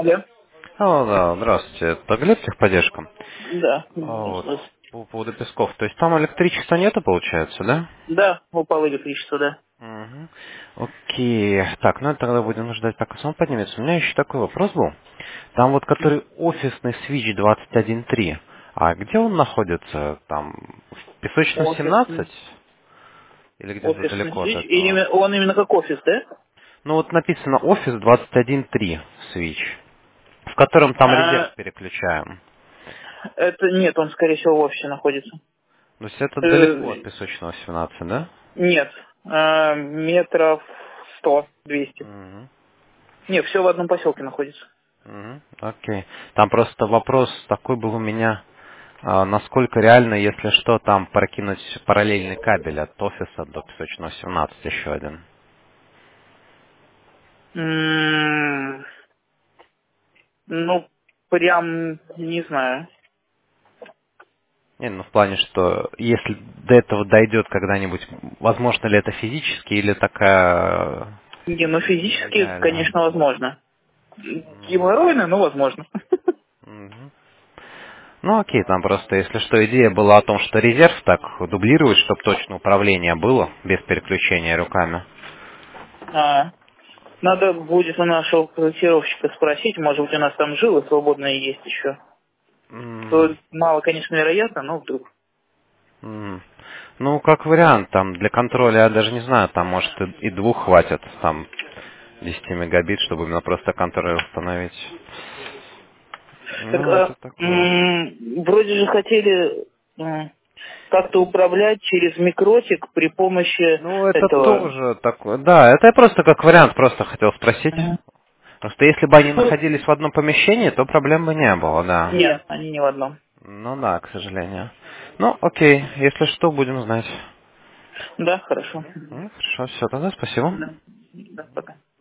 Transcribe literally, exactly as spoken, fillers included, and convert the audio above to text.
Алло. Алло, да, здравствуйте. Это Глеб, техподдержка. Да. А Вот, Да, по поводу Песков. То есть там электричества нету, получается, да? да, упало электричество, да. Угу. Окей. Так, ну тогда будем ждать, пока сам поднимется. У меня еще такой вопрос был. Там вот, который офисный свич двадцать один три. А где он находится? Там, в Песочном Офисный. семнадцать? Или где-то Офисный далеко от свич. И этого? именно- он именно как офис, да? Ну вот написано офис двадцать один три свич, в котором там резерв А, переключаем. это нет, он, скорее всего, в офисе находится. То есть это далеко от Э, Песочного семнадцать, да? нет. А, метров сто, двести. Мгм. Нет, все в одном поселке находится. Мгм. Окей. Там просто вопрос такой был у меня, а, насколько реально, если что, там прокинуть параллельный кабель от офиса до Песочного семнадцать еще один. М, Ну, прям не знаю. Не, ну в плане, что если до этого дойдет когда-нибудь, возможно ли это физически или такая Не, ну физически, нереально? конечно, возможно. М, Геморройно, но возможно. мгм. Ну окей, там просто, если что, идея была о том, что резерв так дублировать, чтобы точно управление было, без переключения руками. А, Надо будет у нашего проектировщика спросить, может быть, у нас там жилы свободные есть еще. М, То мало, конечно, вероятно, но вдруг. м. Ну, как вариант, там, для контроля, я даже не знаю, там, может, и, и двух хватит, там, десяти мегабит, чтобы именно просто контроль установить. Так, Ну, а, это такое. м, вроде же хотели м, как-то управлять через микротик при помощи Ну, это этого. тоже такое, да, это я просто как вариант просто хотел спросить. Мгм. Просто если бы они Ну, находились в одном помещении, то проблем бы не было, да. нет, они не в одном. Ну да, к сожалению. Ну, окей, если что, будем знать. Да, хорошо. Ну, хорошо, все, тогда спасибо. Да, да, пока.